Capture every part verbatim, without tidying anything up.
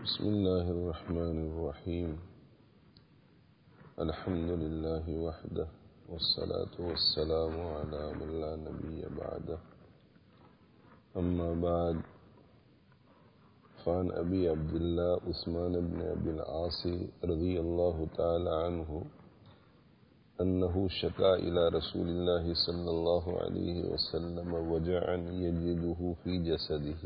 بسم الله الرحمن الرحيم. الحمد لله وحده والصلاة والسلام على من لا نبي بعده. أما بعد، فعن أبي عبد الله عثمان بن أبي العاص رضي الله تعالى عنه أنه شكا إلى رسول الله صلى الله عليه وسلم وجعا يجده في جسده،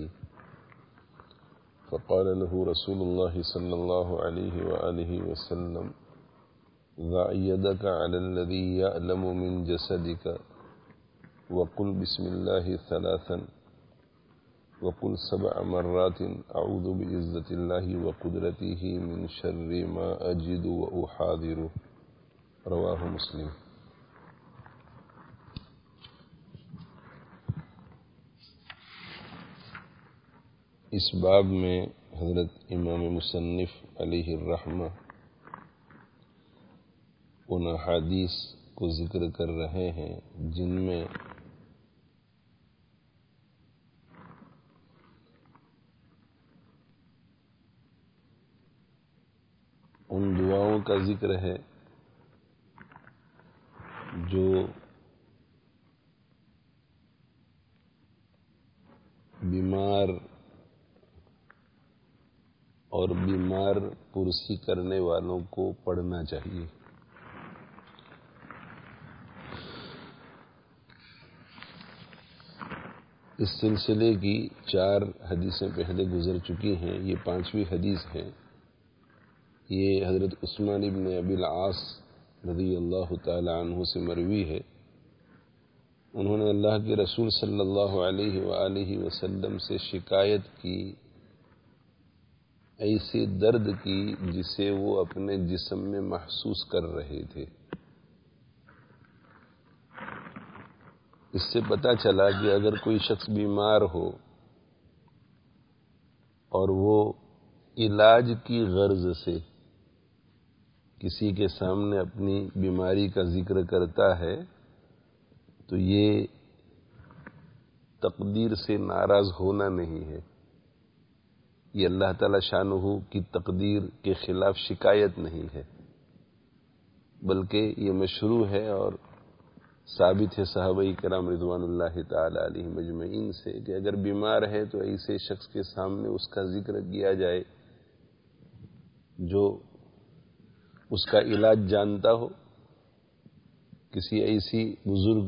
فقال له رسول الله صلى الله عليه وآله وسلم: ضع يدك على الذي يألم من جسدك وقل بسم الله ثلاثا وقل سبع مرات أعوذ بعزة الله وقدرته من شر ما أجد وأحاذر. رواہ مسلم. اس باب میں حضرت امام مصنف علیہ الرحمہ ان احادیث کو ذکر کر رہے ہیں جن میں ان دعاؤں کا ذکر ہے جو بیمار اور بیمار پرسی کرنے والوں کو پڑھنا چاہیے. اس سلسلے کی چار حدیثیں پہلے گزر چکی ہیں، یہ پانچویں حدیث ہے. یہ حضرت عثمان ابن ابی العاص رضی اللہ تعالی عنہ سے مروی ہے. انہوں نے اللہ کے رسول صلی اللہ علیہ وآلہ وسلم سے شکایت کی ایسے درد کی جسے وہ اپنے جسم میں محسوس کر رہے تھے. اس سے پتہ چلا کہ اگر کوئی شخص بیمار ہو اور وہ علاج کی غرض سے کسی کے سامنے اپنی بیماری کا ذکر کرتا ہے تو یہ تقدیر سے ناراض ہونا نہیں ہے، یہ اللہ تعالی شانہ کی تقدیر کے خلاف شکایت نہیں ہے، بلکہ یہ مشروع ہے اور ثابت ہے صحابہ کرام رضوان اللہ تعالی علیہم اجمعین سے کہ اگر بیمار ہے تو ایسے شخص کے سامنے اس کا ذکر کیا جائے جو اس کا علاج جانتا ہو. کسی ایسی بزرگ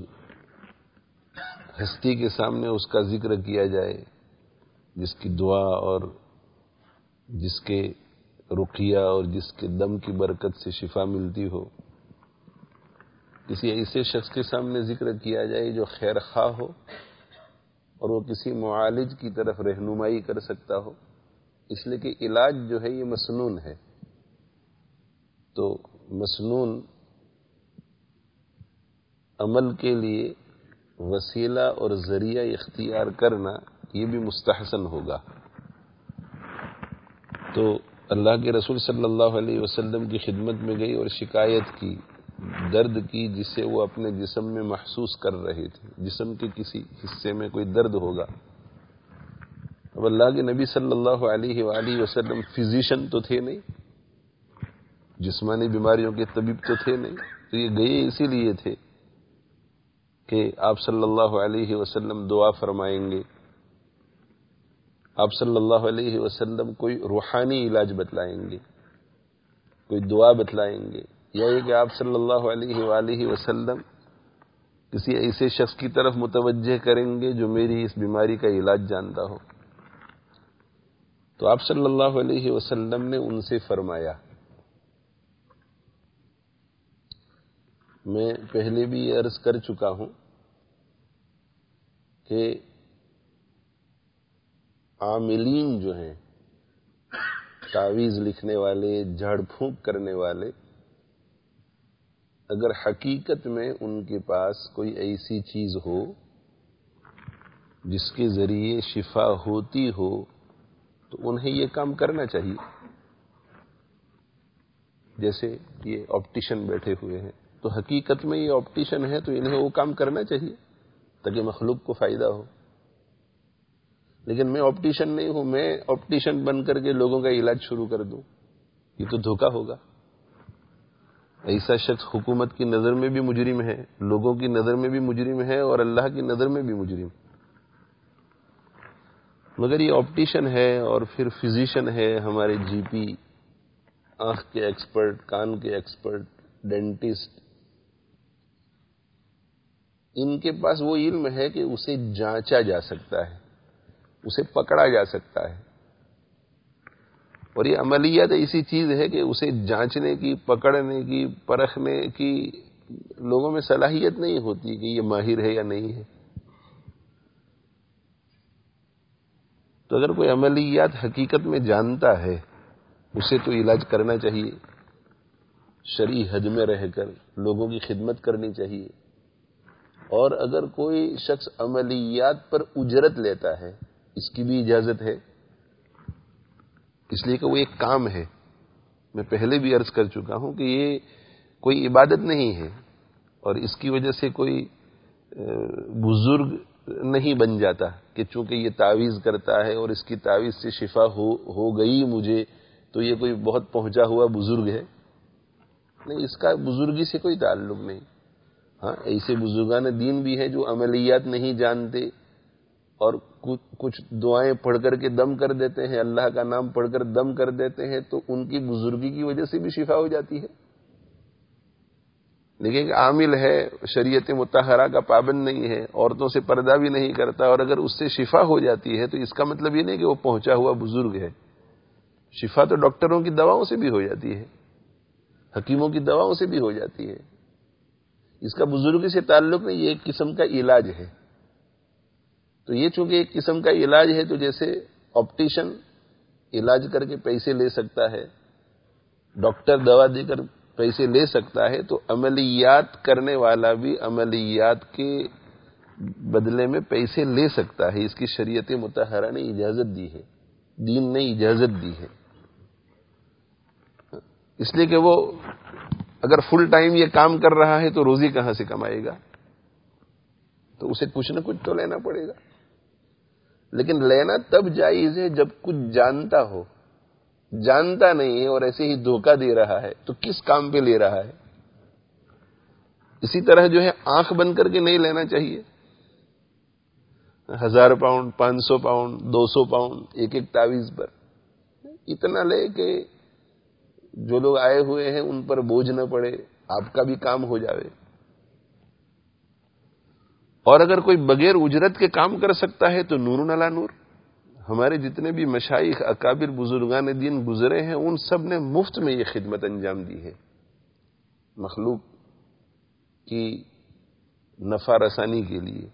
ہستی کے سامنے اس کا ذکر کیا جائے جس کی دعا اور جس کے رقیہ اور جس کے دم کی برکت سے شفا ملتی ہو. کسی ایسے شخص کے سامنے ذکر کیا جائے جو خیر خواہ ہو اور وہ کسی معالج کی طرف رہنمائی کر سکتا ہو، اس لیے کہ علاج جو ہے یہ مسنون ہے. تو مسنون عمل کے لیے وسیلہ اور ذریعہ اختیار کرنا یہ بھی مستحسن ہوگا. تو اللہ کے رسول صلی اللہ علیہ وسلم کی خدمت میں گئی اور شکایت کی درد کی جسے وہ اپنے جسم میں محسوس کر رہے تھے. جسم کے کسی حصے میں کوئی درد ہوگا. اب اللہ کے نبی صلی اللہ علیہ وآلہ وسلم فزیشین تو تھے نہیں، جسمانی بیماریوں کے طبیب تو تھے نہیں، تو یہ گئے اسی لیے تھے کہ آپ صلی اللہ علیہ وسلم دعا فرمائیں گے، آپ صلی اللہ علیہ وسلم کوئی روحانی علاج بتلائیں گے، کوئی دعا بتلائیں گے، یا یہ کہ آپ صلی اللہ علیہ وآلہ وسلم کسی ایسے شخص کی طرف متوجہ کریں گے جو میری اس بیماری کا علاج جانتا ہو. تو آپ صلی اللہ علیہ وسلم نے ان سے فرمایا. میں پہلے بھی یہ عرض کر چکا ہوں کہ عاملین جو ہیں، تعویذ لکھنے والے، جھاڑ پھونک کرنے والے، اگر حقیقت میں ان کے پاس کوئی ایسی چیز ہو جس کے ذریعے شفا ہوتی ہو تو انہیں یہ کام کرنا چاہیے. جیسے یہ آپٹیشن بیٹھے ہوئے ہیں تو حقیقت میں یہ آپٹیشن ہے تو انہیں وہ کام کرنا چاہیے تاکہ مخلوق کو فائدہ ہو. لیکن میں آپٹیشن نہیں ہوں، میں آپٹیشن بن کر کے لوگوں کا علاج شروع کر دوں، یہ تو دھوکہ ہوگا۔ ایسا شخص حکومت کی نظر میں بھی مجرم ہے، لوگوں کی نظر میں بھی مجرم ہے، اور اللہ کی نظر میں بھی مجرم۔ مگر یہ آپٹیشن ہے اور پھر فزیشین ہے، ہمارے جی پی، آنکھ کے ایکسپرٹ، کان کے ایکسپرٹ، ڈینٹسٹ، ان کے پاس وہ علم ہے کہ اسے جانچا جا سکتا ہے، اسے پکڑا جا سکتا ہے، اور یہ عملیات ایسی چیز ہے کہ اسے جانچنے کی، پکڑنے کی، پرکھنے کی لوگوں میں صلاحیت نہیں ہوتی کہ یہ ماہر ہے یا نہیں ہے۔ تو اگر کوئی عملیات حقیقت میں جانتا ہے، اسے تو علاج کرنا چاہیے، شرعی حد میں رہ کر لوگوں کی خدمت کرنی چاہیے۔ اور اگر کوئی شخص عملیات پر اجرت لیتا ہے، اس کی بھی اجازت ہے، اس لیے کہ وہ ایک کام ہے۔ میں پہلے بھی عرض کر چکا ہوں کہ یہ کوئی عبادت نہیں ہے، اور اس کی وجہ سے کوئی بزرگ نہیں بن جاتا کہ چونکہ یہ تعویذ کرتا ہے اور اس کی تعویذ سے شفا ہو ہو گئی مجھے تو یہ کوئی بہت پہنچا ہوا بزرگ ہے۔ نہیں، اس کا بزرگی سے کوئی تعلق نہیں۔ ہاں، ایسے بزرگان دین بھی ہیں جو عملیات نہیں جانتے اور کچھ دعائیں پڑھ کر کے دم کر دیتے ہیں، اللہ کا نام پڑھ کر دم کر دیتے ہیں، تو ان کی بزرگی کی وجہ سے بھی شفا ہو جاتی ہے۔ لیکن عامل ہے، شریعت مطہرہ کا پابند نہیں ہے، عورتوں سے پردہ بھی نہیں کرتا، اور اگر اس سے شفا ہو جاتی ہے تو اس کا مطلب یہ نہیں کہ وہ پہنچا ہوا بزرگ ہے۔ شفا تو ڈاکٹروں کی دواؤں سے بھی ہو جاتی ہے، حکیموں کی دواؤں سے بھی ہو جاتی ہے، اس کا بزرگی سے تعلق نہیں، یہ ایک قسم کا علاج ہے۔ تو یہ چونکہ ایک قسم کا علاج ہے، تو جیسے آپٹیشن علاج کر کے پیسے لے سکتا ہے، ڈاکٹر دوا دے کر پیسے لے سکتا ہے، تو عملیات کرنے والا بھی عملیات کے بدلے میں پیسے لے سکتا ہے۔ اس کی شریعت مطہرہ نے اجازت دی ہے، دین نے اجازت دی ہے، اس لیے کہ وہ اگر فل ٹائم یہ کام کر رہا ہے تو روزی کہاں سے کمائے گا؟ تو اسے کچھ نہ کچھ تو لینا پڑے گا، لیکن لینا تب جائز ہے جب کچھ جانتا ہو۔ جانتا نہیں ہے اور ایسے ہی دھوکہ دے رہا ہے تو کس کام پہ لے رہا ہے؟ اسی طرح جو ہے آنکھ بند کر کے نہیں لینا چاہیے، ہزار پاؤنڈ، پانچ سو پاؤنڈ، دو سو پاؤنڈ ایک ایک تعویذ پر اتنا لے کہ جو لوگ آئے ہوئے ہیں ان پر بوجھ نہ پڑے، آپ کا بھی کام ہو جاوے۔ اور اگر کوئی بغیر اجرت کے کام کر سکتا ہے تو نور علی نور۔ ہمارے جتنے بھی مشائخ، اکابر، بزرگان دین گزرے ہیں، ان سب نے مفت میں یہ خدمت انجام دی ہے، مخلوق کی نفع رسانی کے لیے۔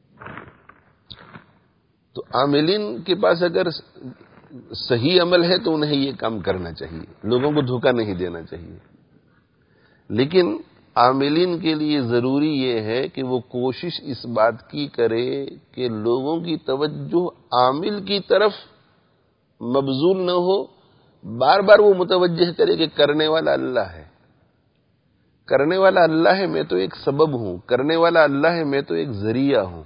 تو عاملین کے پاس اگر صحیح عمل ہے تو انہیں یہ کام کرنا چاہیے، لوگوں کو دھوکہ نہیں دینا چاہیے۔ لیکن عاملین کے لیے ضروری یہ ہے کہ وہ کوشش اس بات کی کرے کہ لوگوں کی توجہ عامل کی طرف مبذول نہ ہو، بار بار وہ متوجہ کرے کہ کرنے والا اللہ ہے، کرنے والا اللہ ہے، میں تو ایک سبب ہوں، کرنے والا اللہ ہے، میں تو ایک ذریعہ ہوں۔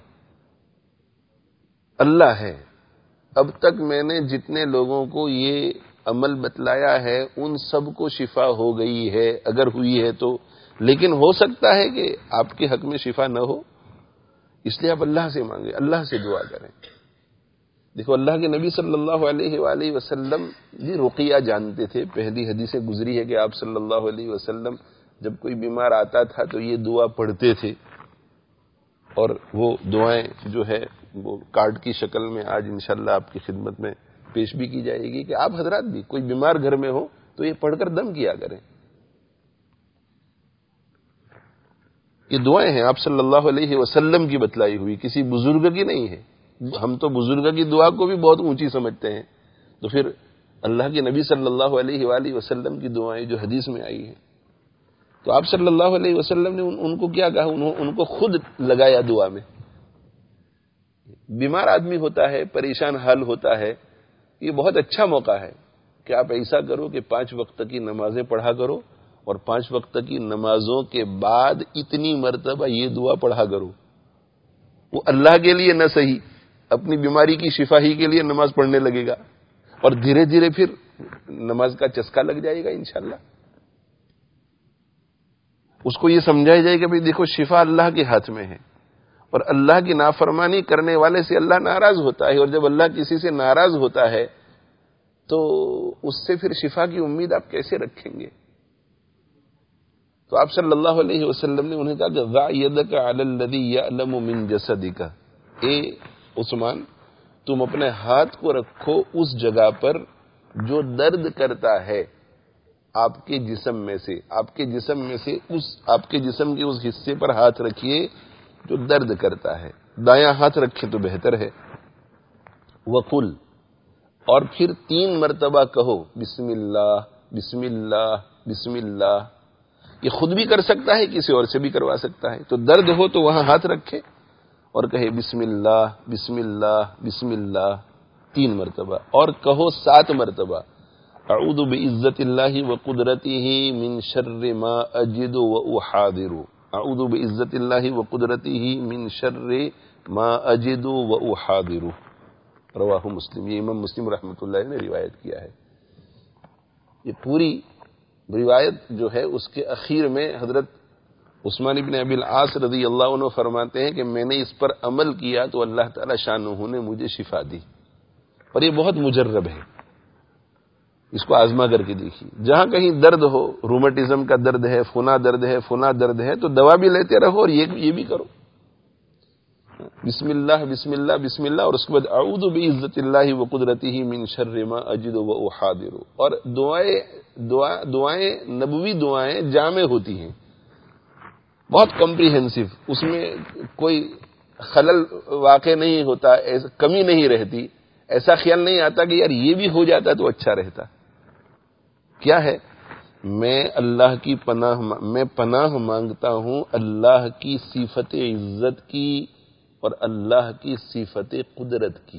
اللہ ہے، اب تک میں نے جتنے لوگوں کو یہ عمل بتلایا ہے ان سب کو شفا ہو گئی ہے، اگر ہوئی ہے تو، لیکن ہو سکتا ہے کہ آپ کے حق میں شفا نہ ہو، اس لیے آپ اللہ سے مانگیں، اللہ سے دعا کریں۔ دیکھو، اللہ کے نبی صلی اللہ علیہ وآلہ وسلم بھی رقیہ جانتے تھے۔ پہلی حدیث گزری ہے کہ آپ صلی اللہ علیہ وسلم جب کوئی بیمار آتا تھا تو یہ دعا پڑھتے تھے، اور وہ دعائیں جو ہے وہ کارڈ کی شکل میں آج انشاءاللہ آپ کی خدمت میں پیش بھی کی جائے گی کہ آپ حضرات بھی کوئی بیمار گھر میں ہو تو یہ پڑھ کر دم کیا کریں۔ یہ دعائیں ہیں آپ صلی اللہ علیہ وسلم کی بتلائی ہوئی، کسی بزرگ کی نہیں ہے۔ ہم تو بزرگ کی دعا کو بھی بہت اونچی سمجھتے ہیں، تو پھر اللہ کے نبی صلی اللہ علیہ وآلہ وسلم کی دعائیں جو حدیث میں آئی ہیں، تو آپ صلی اللہ علیہ وسلم نے ان, ان کو کیا کہا؟ انہوں ان کو خود لگایا دعا میں۔ بیمار آدمی ہوتا ہے، پریشان حال ہوتا ہے، یہ بہت اچھا موقع ہے کہ آپ ایسا کرو کہ پانچ وقت کی نمازیں پڑھا کرو، اور پانچ وقت کی نمازوں کے بعد اتنی مرتبہ یہ دعا پڑھا کرو۔ وہ اللہ کے لیے نہ صحیح، اپنی بیماری کی شفا ہی کے لیے نماز پڑھنے لگے گا اور دھیرے دھیرے پھر نماز کا چسکا لگ جائے گا انشاءاللہ. اس کو یہ سمجھایا جائے کہ بھئی دیکھو شفا اللہ کے ہاتھ میں ہے اور اللہ کی نافرمانی کرنے والے سے اللہ ناراض ہوتا ہے، اور جب اللہ کسی سے ناراض ہوتا ہے تو اس سے پھر شفا کی امید آپ کیسے رکھیں گے؟ تو آپ صلی اللہ علیہ وسلم نے انہیں کہا کہ ضع یدک علی الذی یعلم من جسدک، اے عثمان تم اپنے ہاتھ کو رکھو اس جگہ پر جو درد کرتا ہے آپ کے جسم میں سے، آپ کے جسم میں سے اس آپ کے جسم کے اس حصے پر ہاتھ رکھیے جو درد کرتا ہے. دایاں ہاتھ رکھے تو بہتر ہے. وقل، اور پھر تین مرتبہ کہو بسم اللہ بسم اللہ بسم اللہ. یہ خود بھی کر سکتا ہے، کسی اور سے بھی کروا سکتا ہے. تو درد ہو تو وہاں ہاتھ رکھے اور کہے بسم اللہ بسم اللہ بسم اللہ تین مرتبہ، اور کہو سات مرتبہ اعوذ بعزت اللہ وقدرتہ من شر ما اجد واحاذر، اعوذ بعزت اللہ وقدرتہ من شر ما اجد واحاذر. رواہ مسلم، یہ امام مسلم رحمۃ اللہ نے روایت کیا ہے. یہ پوری روایت جو ہے اس کے اخیر میں حضرت عثمان بن ابی العاص رضی اللہ عنہ فرماتے ہیں کہ میں نے اس پر عمل کیا تو اللہ تعالی شانہ نے مجھے شفا دی. اور یہ بہت مجرب ہے، اس کو آزما کر کے دیکھیے. جہاں کہیں درد ہو، رومیٹزم کا درد ہے، فنا درد ہے، فنا درد ہے، تو دوا بھی لیتے رہو اور یہ یہ بھی کرو بسم اللہ بسم اللہ بسم اللہ، اور اس کے بعد اعوذ بعزت اللہ وقدرتہ من شر ما اجد واحاذر. اور دعائیں دعا دعائیں نبوی دعائیں جامع ہوتی ہیں، بہت کمپریہنسو، اس میں کوئی خلل واقع نہیں ہوتا، کمی نہیں رہتی. ایسا خیال نہیں آتا کہ یار یہ بھی ہو جاتا تو اچھا رہتا. کیا ہے؟ میں اللہ کی پناہ میں پناہ مانگتا ہوں اللہ کی صفت عزت کی اور اللہ کی صفت قدرت کی.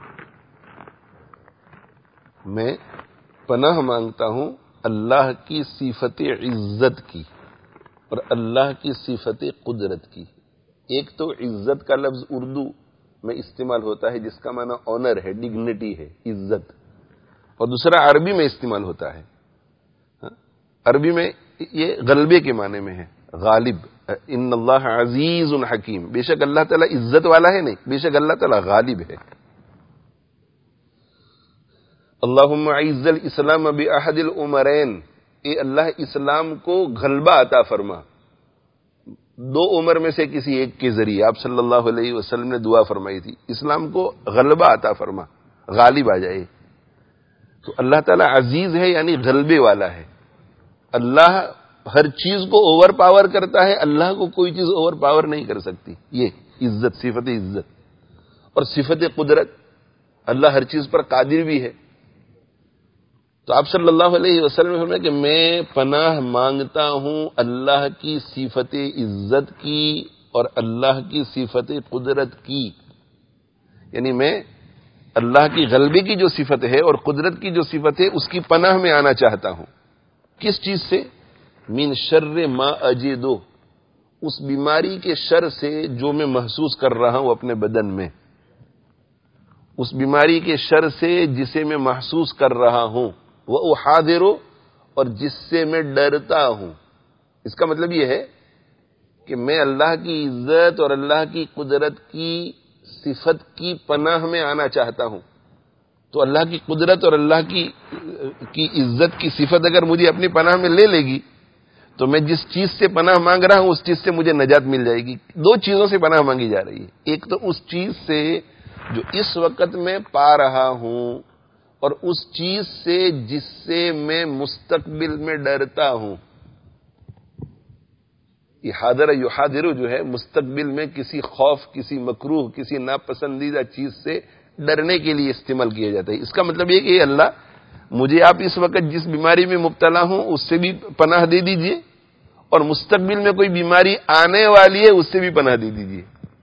میں پناہ مانگتا ہوں اللہ کی صفت عزت کی اور اللہ کی صفت قدرت کی. ایک تو عزت کا لفظ اردو میں استعمال ہوتا ہے جس کا معنی آنر ہے، ڈگنیٹی ہے، عزت، اور دوسرا عربی میں استعمال ہوتا ہے. عربی میں یہ غلبے کے معنی میں ہے، غالب. ان اللہ عزیز حکیم، بے شک اللہ تعالیٰ عزت والا ہے، نہیں، بے شک اللہ تعالیٰ غالب ہے. اللہم اعز الاسلام باحد العمرین، اے اللہ اسلام کو غلبہ عطا فرما دو عمر میں سے کسی ایک کے ذریعے. آپ صلی اللہ علیہ وسلم نے دعا فرمائی تھی اسلام کو غلبہ عطا فرما، غالب آ جائے. تو اللہ تعالیٰ عزیز ہے یعنی غلبے والا ہے. اللہ ہر چیز کو اوور پاور کرتا ہے، اللہ کو کوئی چیز اوور پاور نہیں کر سکتی. یہ عزت، صفت عزت. اور صفت قدرت، اللہ ہر چیز پر قادر بھی ہے. تو آپ صلی اللہ علیہ وسلم نے فرمایا کہ میں پناہ مانگتا ہوں اللہ کی صفت عزت کی اور اللہ کی صفت قدرت کی. یعنی میں اللہ کی غلبے کی جو صفت ہے اور قدرت کی جو صفت ہے اس کی پناہ میں آنا چاہتا ہوں. کس چیز سے؟ من شر ما اجدو، اس بیماری کے شر سے جو میں محسوس کر رہا ہوں اپنے بدن میں، اس بیماری کے شر سے جسے میں محسوس کر رہا ہوں. وہ احاذر، اور جس سے میں ڈرتا ہوں. اس کا مطلب یہ ہے کہ میں اللہ کی عزت اور اللہ کی قدرت کی صفت کی پناہ میں آنا چاہتا ہوں. تو اللہ کی قدرت اور اللہ کی کی عزت کی صفت اگر مجھے اپنی پناہ میں لے لے گی تو میں جس چیز سے پناہ مانگ رہا ہوں اس چیز سے مجھے نجات مل جائے گی. دو چیزوں سے پناہ مانگی جا رہی ہے، ایک تو اس چیز سے جو اس وقت میں پا رہا ہوں اور اس چیز سے جس سے میں مستقبل میں ڈرتا ہوں. یہ حاضر یحاذر جو ہے مستقبل میں کسی خوف، کسی مکروہ، کسی ناپسندیدہ چیز سے ڈرنے کے لیے استعمال کیا جاتا ہے. اس کا مطلب یہ کہ اے اللہ مجھے آپ اس وقت جس بیماری میں مبتلا ہوں اس سے بھی پناہ دے دیجئے، اور مستقبل میں کوئی بیماری آنے والی ہے اس سے بھی پناہ دے دیجئے.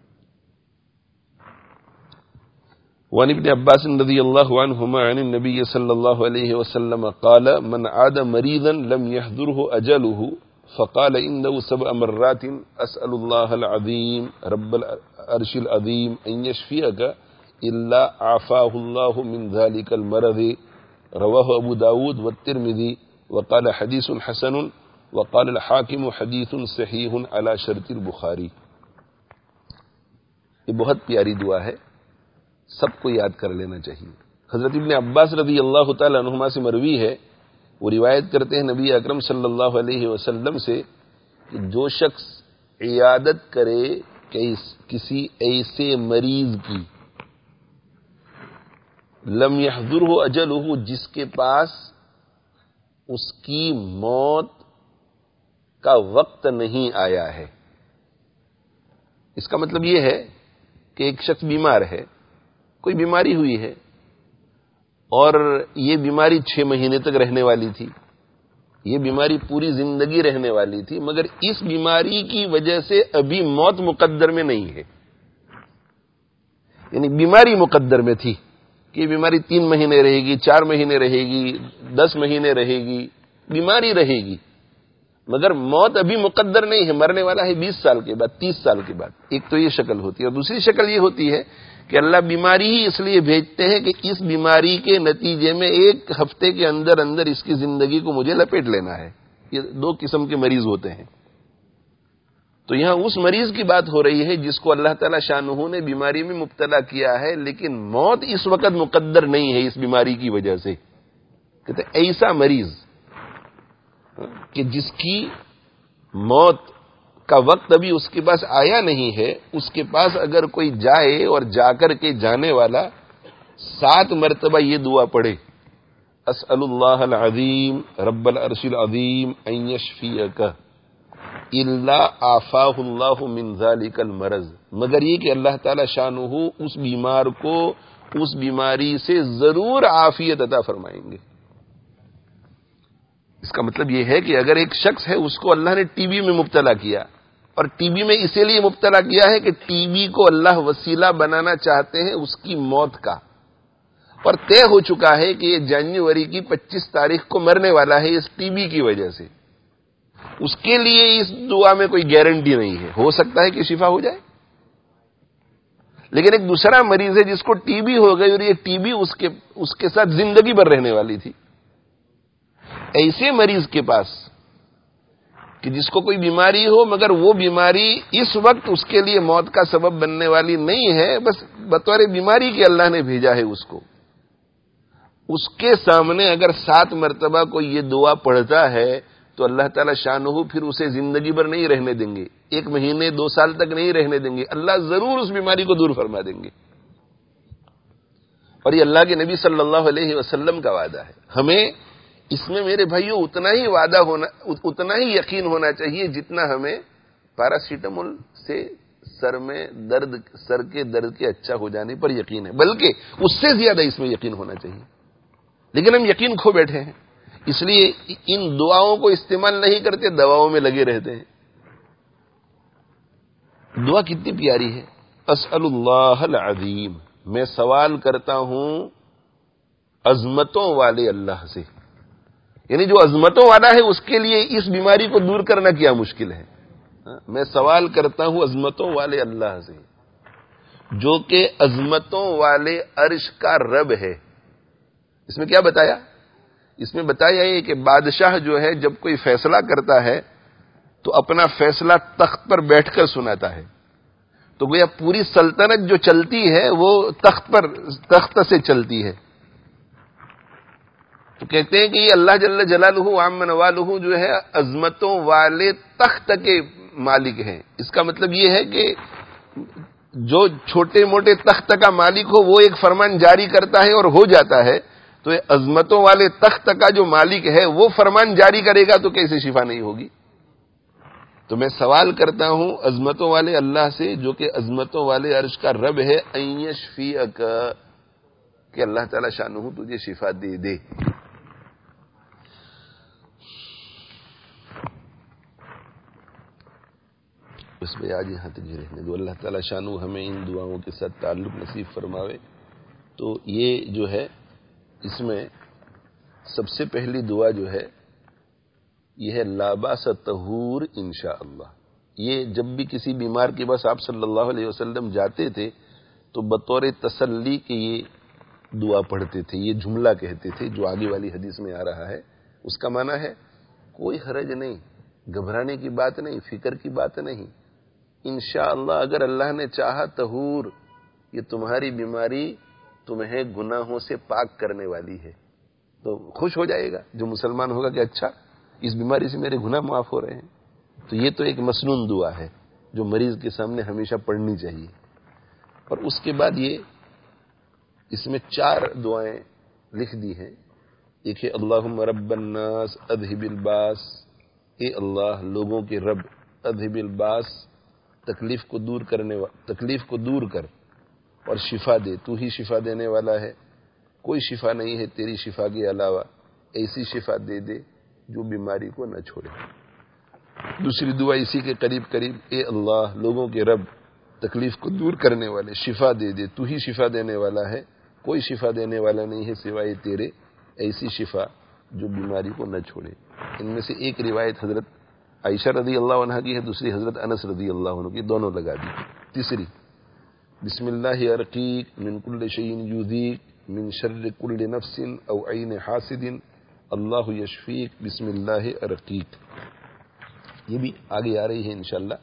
وعن ابن عباس رضی اللہ عنہما عن النبی صلی اللہ علیہ وسلم قال من عاد مریضا لم يحضره اجله فقال انه سبع مرات اسأل الله العظيم رب العرش العظيم ان يشفيك الا عافاه الله من ذلك المرض رواه ابو داود والترمذی وقال حدیث حسن وقال الحاکم حدیث صحیح على شرط البخاری. یہ بہت پیاری دعا ہے، سب کو یاد کر لینا چاہیے. حضرت ابن عباس رضی اللہ تعالی عنہما سے مروی ہے، وہ روایت کرتے ہیں نبی اکرم صلی اللہ علیہ وسلم سے کہ جو شخص عیادت کرے کسی ایسے مریض کی لم یحضرہ اجلہ، جس کے پاس اس کی موت کا وقت نہیں آیا ہے. اس کا مطلب یہ ہے کہ ایک شخص بیمار ہے، کوئی بیماری ہوئی ہے اور یہ بیماری چھ مہینے تک رہنے والی تھی، یہ بیماری پوری زندگی رہنے والی تھی، مگر اس بیماری کی وجہ سے ابھی موت مقدر میں نہیں ہے. یعنی بیماری مقدر میں تھی کہ یہ بیماری تین مہینے رہے گی، چار مہینے رہے گی، دس مہینے رہے گی، بیماری رہے گی، مگر موت ابھی مقدر نہیں ہے، مرنے والا ہے بیس سال کے بعد، تیس سال کے بعد. ایک تو یہ شکل ہوتی ہے، اور دوسری شکل یہ ہوتی ہے کہ اللہ بیماری ہی اس لیے بھیجتے ہیں کہ اس بیماری کے نتیجے میں ایک ہفتے کے اندر اندر اس کی زندگی کو مجھے لپیٹ لینا ہے. یہ دو قسم کے مریض ہوتے ہیں. تو یہاں اس مریض کی بات ہو رہی ہے جس کو اللہ تعالی شانہ نے بیماری میں مبتلا کیا ہے، لیکن موت اس وقت مقدر نہیں ہے اس بیماری کی وجہ سے. کہتے ایسا مریض کہ جس کی موت کا وقت ابھی اس کے پاس آیا نہیں ہے، اس کے پاس اگر کوئی جائے اور جا کر کے جانے والا سات مرتبہ یہ دعا پڑھے، اسأل اللہ العظیم رب العرش العظیم ان یشفیک الا عافاہ اللہ من ذلک المرض، مگر یہ کہ اللہ تعالی شانہ اس بیمار کو اس بیماری سے ضرور عافیت عطا فرمائیں گے. اس کا مطلب یہ ہے کہ اگر ایک شخص ہے اس کو اللہ نے ٹی بی میں مبتلا کیا، اور ٹی بی میں اسی لیے مبتلا کیا ہے کہ ٹی بی کو اللہ وسیلہ بنانا چاہتے ہیں اس کی موت کا، اور طے ہو چکا ہے کہ یہ جنوری کی پچیس تاریخ کو مرنے والا ہے اس ٹی بی کی وجہ سے، اس کے لیے اس دعا میں کوئی گارنٹی نہیں ہے، ہو سکتا ہے کہ شفا ہو جائے. لیکن ایک دوسرا مریض ہے جس کو ٹی بی ہو گئی اور یہ ٹی بی اس کے اس کے ساتھ زندگی بھر رہنے والی تھی. ایسے مریض کے پاس کہ جس کو کوئی بیماری ہو مگر وہ بیماری اس وقت اس کے لیے موت کا سبب بننے والی نہیں ہے، بس بطور بیماری کے اللہ نے بھیجا ہے اس کو، اس کے سامنے اگر سات مرتبہ کوئی یہ دعا پڑھتا ہے تو اللہ تعالی شانہ پھر اسے زندگی بھر نہیں رہنے دیں گے، ایک مہینے دو سال تک نہیں رہنے دیں گے، اللہ ضرور اس بیماری کو دور فرما دیں گے. اور یہ اللہ کے نبی صلی اللہ علیہ وسلم کا وعدہ ہے. ہمیں اس میں میرے بھائیوں اتنا ہی وعدہ ہونا، اتنا ہی یقین ہونا چاہیے جتنا ہمیں پیراسیٹامول سے سر میں درد، سر کے درد کے اچھا ہو جانے پر یقین ہے، بلکہ اس سے زیادہ اس میں یقین ہونا چاہیے. لیکن ہم یقین کھو بیٹھے ہیں، اس لیے ان دعاؤں کو استعمال نہیں کرتے، دواؤں میں لگے رہتے ہیں. دعا کتنی پیاری ہے، اسأل اللہ العظیم، میں سوال کرتا ہوں عظمتوں والے اللہ سے. یعنی جو عظمتوں والا ہے اس کے لیے اس بیماری کو دور کرنا کیا مشکل ہے. میں سوال کرتا ہوں عظمتوں والے اللہ سے جو کہ عظمتوں والے عرش کا رب ہے. اس میں کیا بتایا؟ اس میں بتایا یہ کہ بادشاہ جو ہے جب کوئی فیصلہ کرتا ہے تو اپنا فیصلہ تخت پر بیٹھ کر سناتا ہے، تو گویا پوری سلطنت جو چلتی ہے وہ تخت پر، تخت سے چلتی ہے. تو کہتے ہیں کہ یہ اللہ جل جلالہ عم نوالہ جو ہے عظمتوں والے تخت کے مالک ہیں. اس کا مطلب یہ ہے کہ جو چھوٹے موٹے تخت کا مالک ہو وہ ایک فرمان جاری کرتا ہے اور ہو جاتا ہے، تو یہ عظمتوں والے تخت کا جو مالک ہے وہ فرمان جاری کرے گا تو کیسے شفا نہیں ہوگی. تو میں سوال کرتا ہوں عظمتوں والے اللہ سے جو کہ عظمتوں والے عرش کا رب ہے، ان یشفیک، کہ اللہ تعالی شانہ تجھے شفا دے دے. اس میں آج یہاں تک رہنے دو. اللہ تعالی شانہ ہمیں ان دعاؤں کے ساتھ تعلق نصیب فرماوے. تو یہ جو ہے اس میں سب سے پہلی دعا جو ہے یہ ہے لا باس طہور انشاءاللہ. یہ جب بھی کسی بیمار کے پاس آپ صلی اللہ علیہ وسلم جاتے تھے تو بطور تسلی کے یہ دعا پڑھتے تھے، یہ جملہ کہتے تھے جو آگے والی حدیث میں آ رہا ہے۔ اس کا معنی ہے کوئی حرج نہیں، گھبرانے کی بات نہیں، فکر کی بات نہیں، انشاءاللہ اگر اللہ نے چاہا طہور، یہ تمہاری بیماری تمہیں گناہوں سے پاک کرنے والی ہے، تو خوش ہو جائے گا جو مسلمان ہوگا کہ اچھا اس بیماری سے میرے گناہ معاف ہو رہے ہیں۔ تو یہ تو ایک مسنون دعا ہے جو مریض کے سامنے ہمیشہ پڑھنی چاہیے۔ اور اس کے بعد یہ اس میں چار دعائیں لکھ دی ہیں۔ ایک ہے اللہم رب الناس اذہب الباس، اے اللہ لوگوں کے رب، اذہب الباس تکلیف کو دور کرنے وا... تکلیف کو دور کر اور شفا دے، تو ہی شفا دینے والا ہے، کوئی شفا نہیں ہے تیری شفا کے علاوہ، ایسی شفا دے دے جو بیماری کو نہ چھوڑے۔ دوسری دعا اسی کے قریب قریب، اے اللہ لوگوں کے رب تکلیف کو دور کرنے والے، شفا دے دے، تو ہی شفا دینے والا ہے، کوئی شفا دینے والا نہیں ہے سوائے تیرے، ایسی شفا جو بیماری کو نہ چھوڑے۔ ان میں سے ایک روایت حضرت عائشہ رضی اللہ عنہ کی ہے، دوسری حضرت انس رضی اللہ عنہ کی، دونوں لگا دی۔ تیسری بسم اللہ ارقیک من کل شیء یؤذیک من شر کل نفس او عین حاسد اللہ یشفیک بسم اللہ ارقیک۔ یہ بھی آگے آ رہی ہے انشاءاللہ،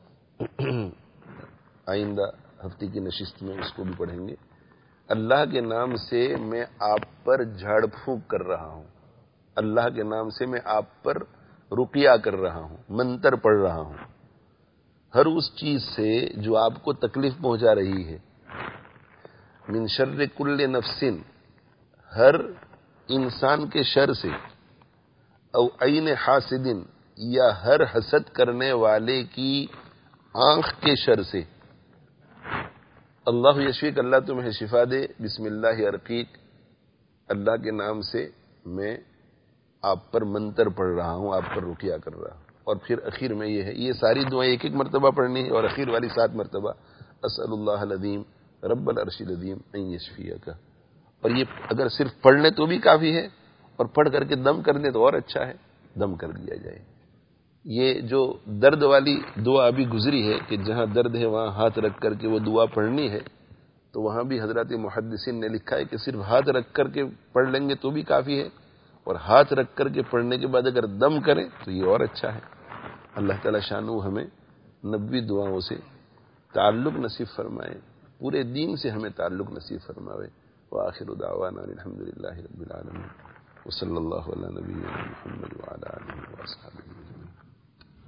آئندہ ہفتے کی نشست میں اس کو بھی پڑھیں گے۔ اللہ کے نام سے میں آپ پر جھاڑ پھونک کر رہا ہوں، اللہ کے نام سے میں آپ پر رقیہ کر رہا ہوں، منتر پڑھ رہا ہوں، ہر اس چیز سے جو آپ کو تکلیف پہنچا رہی ہے۔ من شر کل نفس، ہر انسان کے شر سے، او عین حاسد، یا ہر حسد کرنے والے کی آنکھ کے شر سے۔ اللہ یشفیک، اللہ تمہیں شفا دے، بسم اللہ ارقیک، اللہ کے نام سے میں آپ پر منتر پڑھ رہا ہوں، آپ پر رقیہ کر رہا ہوں۔ اور پھر اخیر میں یہ ہے، یہ ساری دعائیں ایک ایک مرتبہ پڑھنی ہے، اور اخیر والی سات مرتبہ اسأل اللہ العظیم رب العرش العظیم ان یشفیک۔ اور یہ اگر صرف پڑھ لیں تو بھی کافی ہے، اور پڑھ کر کے دم کر دیں تو اور اچھا ہے، دم کر دیا جائے۔ یہ جو درد والی دعا ابھی گزری ہے کہ جہاں درد ہے وہاں ہاتھ رکھ کر کے وہ دعا پڑھنی ہے، تو وہاں بھی حضرات محدثین نے لکھا ہے کہ صرف ہاتھ رکھ کر کے پڑھ لیں گے تو بھی کافی ہے، اور ہاتھ رکھ کر کے پڑھنے کے بعد اگر دم کریں تو یہ اور اچھا ہے۔ اللہ تعالی شانو ہمیں نبوی دعاؤں سے تعلق نصیب فرمائے، پورے دین سے ہمیں تعلق نصیب فرمائے۔ وآخر دعوانا الحمدللہ رب العالمین، وصلی اللہ علی نبینا محمد وعلی آلہ وصحبہ۔